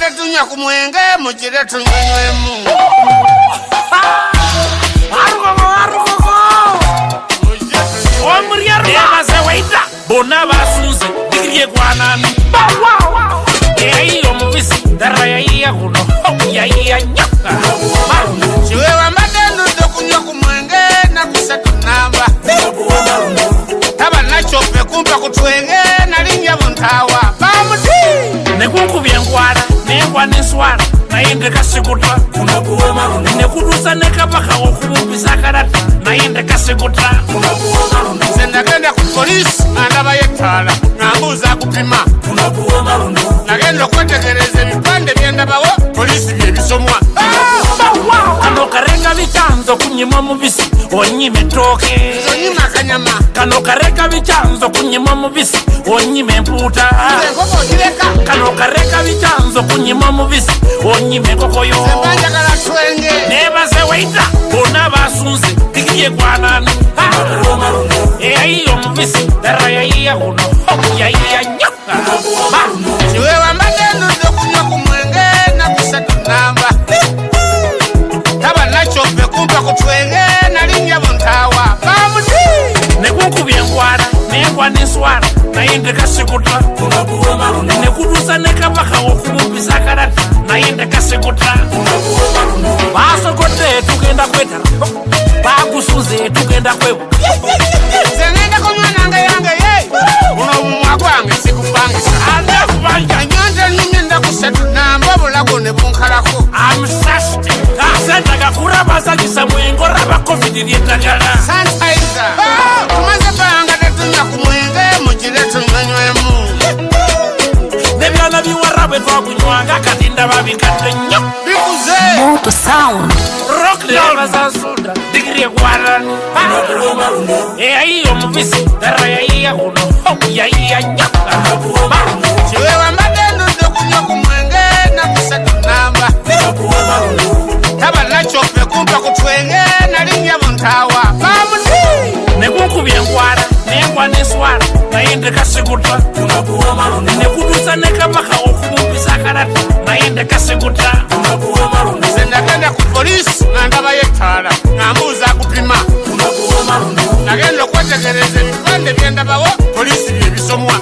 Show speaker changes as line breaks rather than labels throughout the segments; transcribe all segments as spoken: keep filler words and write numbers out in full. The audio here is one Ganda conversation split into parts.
bangade tunya ku mwenge mugire tunywemu.
Arugo arugo. Omuriya yabaze waita. Bona basunze digriye kwanani. Eyi omubisi daraya iya kuno. Ya iya nyaka.
Chiwe wambadendo dokunywa ku mwenge na kusatu namba. Taba nachope kumpa kutwenge nalinya buntawa. Bamuti.
Nekunkubye ngwara, nengwa neswara. Naende kasikuta. Nekudusa nekabaka okumumbisa karata. Naende kasikuta.
Sendagenda ku polisi andaba yetala. Ngambuza kupima. Nagenda okwetegereza ebipande byendabawo polisi byebisomwa.
Kano kareka bicyanzo kunyima mubisi onyime toke.
Onyima kanyama.
Kano kareka bicyanzo kunyima mubisi onyime mputa.
Nkoko gireka.
Kano kareka bicyanzo kunyima mubisi onyime kokoyo.
Sembanja kala twenge.
Nebaze waita bona basunze digiye kwanani. Eyi omubisi daraya iya kuno. Ya iya nyaka.
Chiwe wambadendo dokunywa ku mwenge na kusatu namba. Taba nachope kumpa kutwenge nalinya buntawa. Bamuti.
Nekunkubye ngwara, nengwa neswara. Naende kasikuta. Nekudusa nekabaka okumumbisa karata. Naende kasikuta. Basokote tugenda kwetara. Bagusuze tugenda kwebu.
Zengenda kumwana nga yange ye. Uno mwagwange sikupangisa.
Ande kubanja.
Nyanja nyinda kusatu namba bulago ne bunkalako.
I'm thirsty. Asenta gakurabasa gisa mwengo raba covid lyetagala.
Sanitizer. Tumaze banga tetunya ku mwenge mugire tunywemu.
Nebyana biwarabe twakunywanga kati ndaba bikadde nnyo.
Bikuze.
Moto sound.
Rock nebaza soda digiri ekwarani. Eyi omubisi daraya iya kuno. Ya iya nyaka.
Chiwe wambadendo dokunywa ku mwenge na kusatu namba. Taba nachope kumpa kutwenge nalinya buntawa. Bamuti.
Nekunkubye ngwara, nengwa neswara. Naende kasikuta. Nekudusa nekabaka okumumbisa karata. Naende kasikuta.
Sendagenda ku polisi andaba yetala. Ngambuza kupima. Nagenda okwetegereza ebipande byendabawo polisi byebisomwa.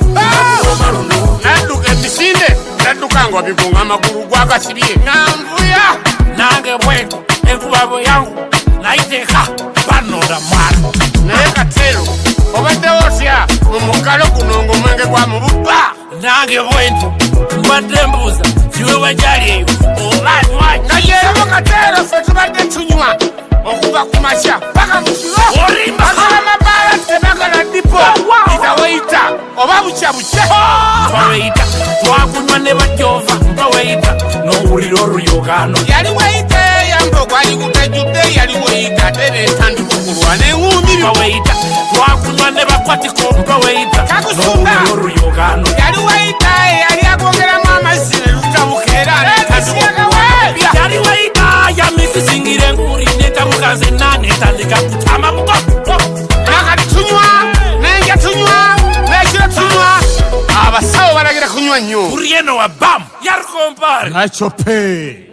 Nadduka emisinde nadduka nga bigunga amagulu gwakasibye. Namvuya.
Nange bwento enkuba bwe yangu naiteeka banoda mwana.
Naye Katero obadde otya mu mukalo guno ng'omwenge gwa mububba.
Nange bwento mbadde mbuuza kiwe wajali eyo oba nywanyi.
Nayeebo Katero ffe tubadde tunywa okuva ku makya paka mu kiro.
Olimba.
Basala mabaala tebagala dipo. Ita weita oba bukya bukya.
Mpaweita twakunywa ne bajova mpaweita n'owulira oluyogaano.
Yali weita eyambo gwali gutajjudde yali weita tere entandika okulwa n'enguumi.
Mpaweita twakunywa ne bakwatiko mpaweita
Kakusunga.
n'owulira oluyogaano.
Yali weita eyali agongeramu amazzi ne lutabuka era n'etandika okulwa.
Yali weita yamisisingire enguri netabuka zenna netandika kutama buko.
Nakati tunywa n'enja tunywa n'ekiro tunywa. Abasawo balagira kunywa nnyo.
Urieno wa bam yarkompare.
Nachope.